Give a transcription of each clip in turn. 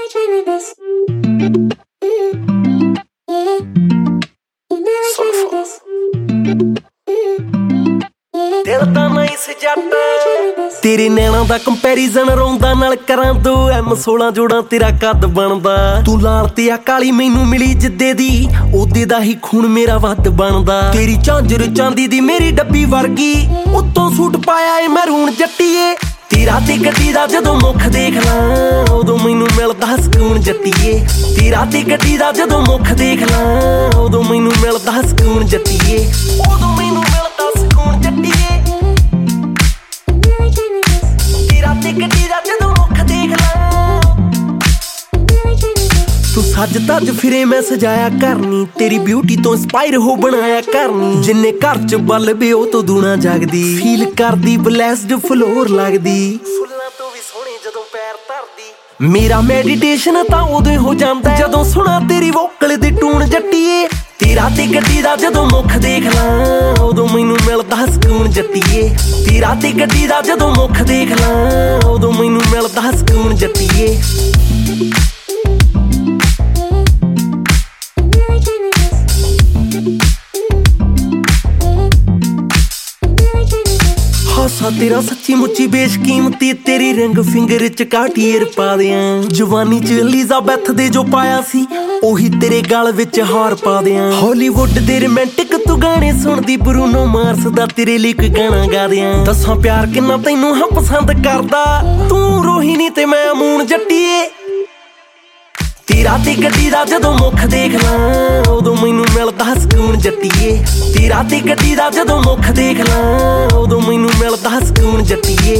ਦਿਲ ਤਾਂ ਨਹੀਂ ਸੀ ਜੱਟ ਤੇਰੇ ਨੈਣਾ ਦਾ ਕੰਪੈਰੀਜ਼ਨ ਰੋਂਦਾ ਨਾਲ ਕਰਾਂ 2M16 ਜੋੜਾਂ ਤੇਰਾ ਕੱਦ ਬਣਦਾ ਤੂੰ ਲਾਲ ਤੇ ਆ ਕਾਲੀ ਮੈਨੂੰ ਮਿਲੀ ਜਿੱਦੇ ਦੀ ਉਹਦੇ ਦਾ ਹੀ ਖੂਨ ਮੇਰਾ ਵੱਧ ਬਣਦਾ ਤੇਰੀ ਝਾਂਜਰ ਚਾਂਦੀ ਦੀ ਮੇਰੀ ਡੱਬੀ ਵਰਗੀ ਉੱਤੋਂ ਸੂਟ ਪਾਇਆ ਏ ਮੈਰੂਨ ਜੱਟੀਏ ਤੇਰਾ ਤੇ ਗੱਡੀ ਦਾ ਜਦੋਂ ਮੁੱਖ ਦੇਖ ਲਾਂ ਉਦੋਂ ਮੈਨੂੰ ਮਿਲਦਾ ਸਕੂਨ ਜੱਟੀਏ ਤੇਰਾ ਤੇ ਗੱਡੀ ਦਾ ਜਦੋਂ ਮੁੱਖ ਦੇਖ ਲਾਂ ਉਦੋਂ ਮੈਨੂੰ ਮਿਲਦਾ ਸਕੂਨ ਜੱਟੀਏ ਉਦੋਂ ਮੈਨੂੰ ਮਿਲਦਾ ਸਕੂਨ ਜੱਟੀਏ ਤੇਰਾ ਤੇ ਗੱਡੀ ਦਾ ਜਦੋਂ ਮੁੱਖ ਦੇਖ ਲਾਂ ਤੂੰ ਸੱਜ ਤੱਜ ਫਿਰੇ ਮੈਂ ਸਜਾਇਆ ਕਰਨੀ ਤੇਰੀ ਬਿਊਟੀ ਤੋਂ ਇੰਸਪਾਇਰ ਹੋ ਬਣਾਇਆ ਕਰਨੀ ਜਿੰਨੇ ਘਰ ਚ ਬਲ ਬੇ ਉਹ ਤੋਂ ਦੂਣਾ ਜਾਗਦੀ ਫੀਲ ਕਰਦੀ ਬਲੈਸਡ ਫਲੋਰ ਲੱਗਦੀ ਫੁੱਲਾਂ ਤੋਂ ਵੀ ਸੋਹਣੀ ਜਦੋਂ ਪੈਰ ਧਰਦੀ ਮੇਰਾ ਮੈਡੀਟੇਸ਼ਨ ਤਾਂ ਉਦੋਂ ਹੋ ਜਾਂਦਾ ਜਦੋਂ ਸੁਣਾ ਤੇਰੀ ਵੋਕਲ ਦੀ ਟੂਨ ਜੱਟੀਏ ਤੇਰਾ ਤੇ ਗੱਡੀ ਦਾ ਜਦੋਂ ਮੁੱਖ ਦੇਖ ਲਾਂ ਉਦੋਂ ਮੈਨੂੰ ਮਿਲਦਾ ਸਕੂਨ ਜੱਟੀਏ ਤੇਰਾ ਤੇ ਗੱਡੀ ਦਾ ਜਦੋਂ ਮੁੱਖ ਦੇਖ ਲਾਂ ਉਦੋਂ ਮੈਨੂੰ ਮਿਲਦਾ ਸਕੂਨ ਜੱਟੀਏ ਹਾਸਾ ਤੇਰਾ ਸੱਚੀ ਮੁੱਚੀ ਬੇਸ਼ਕੀਮਤੀ ਤੇਰੀ ਰਿੰਗ ਫਿੰਗਰ ਚ ਕਾਟੀਅਰ ਪਾ ਦਿਆਂ ਜਵਾਨੀ ਚ ਐਲਿਜ਼ਾਬੈਥ ਦੇ ਜੋ ਪਾਇਆ ਸੀ ਉਹੀ ਤੇਰੇ ਗਲ ਵਿੱਚ ਹਾਰ ਪਾ ਦਿਆਂ ਹਾਲੀਵੁੱਡ ਦੇ ਰੋਮਾਂਟਿਕ ਤੂੰ ਗਾਣੇ ਸੁਣਦੀ ਬਰੂਨੋ ਮਾਰਸ ਦਾ ਤੇਰੇ ਲਈ ਕੋਈ ਗਾਣਾ ਗਾ ਦਿਆਂ ਦੱਸਾਂ ਪਿਆਰ ਕਿੰਨਾ ਤੈਨੂੰ ਹਾਂ ਪਸੰਦ ਕਰਦਾ ਤੂੰ ਰੋਹਿਣੀ ਤੇ ਮੈਂ ਅਮੂਨ ਜੱਟੀਏ ਤੇਰਾ ਤੇ ਗੱਡੀ ਦਾ ਜਦੋਂ ਮੁੱਖ ਦੇਖ ਲਾਂ ਉਦੋਂ ਮੈਨੂੰ ਮਿਲਦਾ ਸਕੂਨ ਜੱਟੀਏ ਤੇਰਾ ਤੇ ਗੱਡੀ ਦਾ ਜਦੋਂ ਮੁੱਖ ਦੇਖ ਲਾਂ ਉਦੋਂ ਮੈਨੂੰ ਮਿਲਦਾ ਸਕੂਨ ਜੱਟੀਏ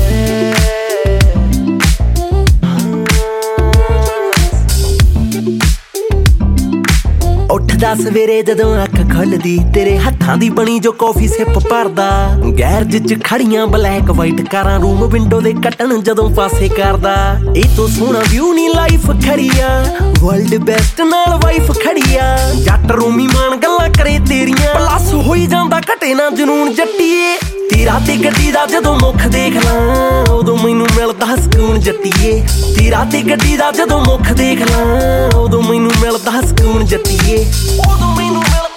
ਉੱਠਦਾ ਸਵੇਰੇ ਜਦੋਂ ਅੱਖ ਖੁੱਲਦੀ ਤੇਰੇ ਹੱਥਾਂ ਦੀ ਬਣੀ ਜੋ ਕਾਫੀ ਸਿਪ ਭਰਦਾ ਗੈਰਜ ਚ ਖੜੀਆਂ ਬਲੈਕ ਵਾਈਟ ਕਾਰਾਂ ਰੂਮ ਵਿੰਡੋ ਦੇ ਕੱਟਣ ਜਦੋਂ ਪਾਸੇ ਕਰਦਾ ਇਹ ਤੋਂ ਸੋਹਣਾ ਵਿਊ ਨੀ ਲਾਈਫ ਖੜੀਆ ਵਰਲਡ ਬੈਸਟ ਨਾਲ ਵਾਈਫ ਖੜੀਆ ਜੱਟ ਰੂਮੀ ਮਾਨ ਗੱਲਾਂ ਕਰੇ ਤੇਰੀਆਂ ਪਲੱਸ ਹੋਈ ਜਾਂਦਾ ਘਟੇ ਨਾ ਜਨੂਨ ਜੱਟੀਏ ਤੇਰਾ ਤੇ ਗੱਡੀ ਦਾ ਜਦੋਂ ਮੁੱਖ ਦੇਖ ਲਾਂ ਉਦੋਂ ਮੈਨੂੰ ਮਿਲਦਾ ਸਕੂਨ ਜੱਟੀਏ ਤੇਰਾ ਤੇ ਗੱਡੀ ਦਾ ਜਦੋਂ ਮੁੱਖ ਦੇਖ ਲਾਂ ਉਦੋਂ ਮੈਨੂੰ ਮਿਲਦਾ ਸਕੂਨ ਜੱਟੀਏ ਉਦੋਂ ਮੈਨੂੰ